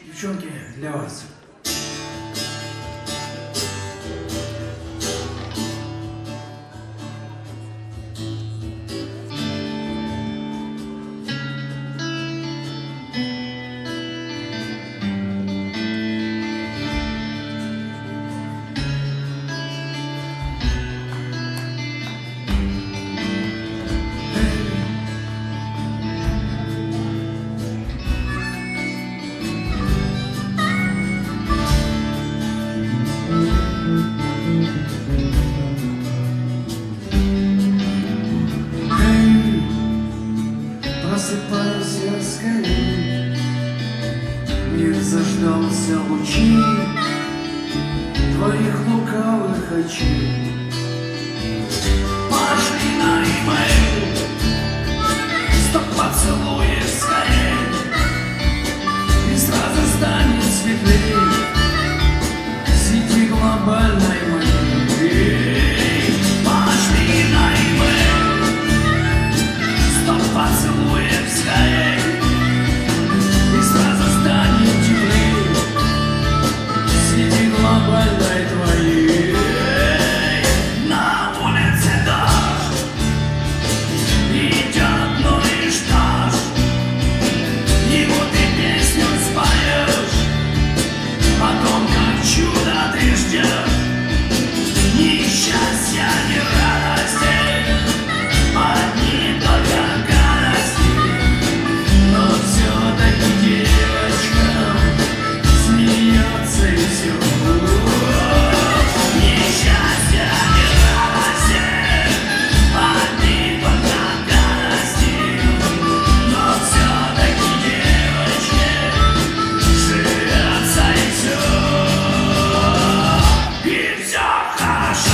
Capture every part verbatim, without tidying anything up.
Девчонки, для вас. Просыпайся скорей, мир заждался лучи твоих лукавых очей. Пошли на имейл, сто поцелуев скорей, и сразу станет светлей сети глобальной моей. Пошли на имейл, сто поцелуев скорей, и сразу станет теплей сети глобальной твоей. На улице дождь, идет ну лишь дождь, ему ты песню споешь, потом как чудо ты ждешь ни счастья, ни радости, одни только гадости. Но все-таки девочка смеется и все. Ни счастья, ни радости, одни только гадости. Но все-таки девочке живется и все. И все хорошо.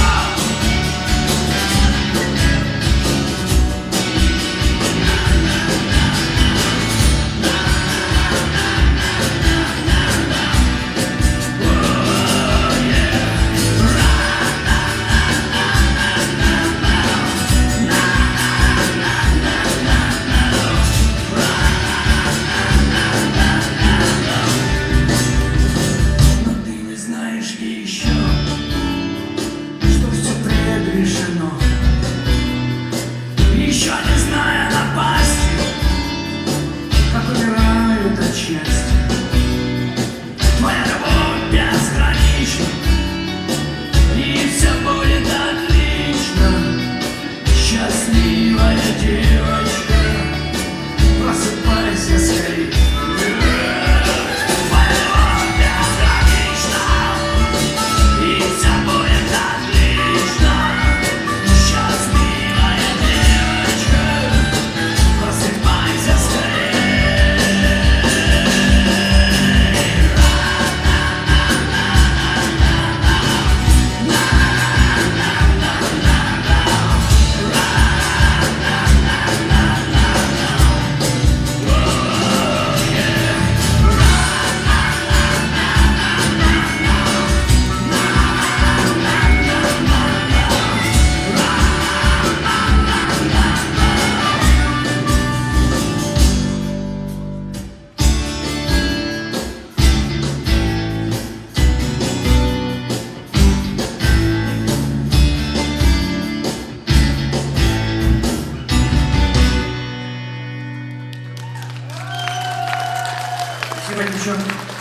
Но ты не знаешь еще, что все предрешено. Еще не зная напасти, как умирают от счастья. Твоя любовь безгранична, и все будет отлично. Счастливая девочка, просыпайся скорей. Твоя любовь безгранична, и все будет отлично. Счастливая девочка, просыпайся скорей. Спасибо, девчонки.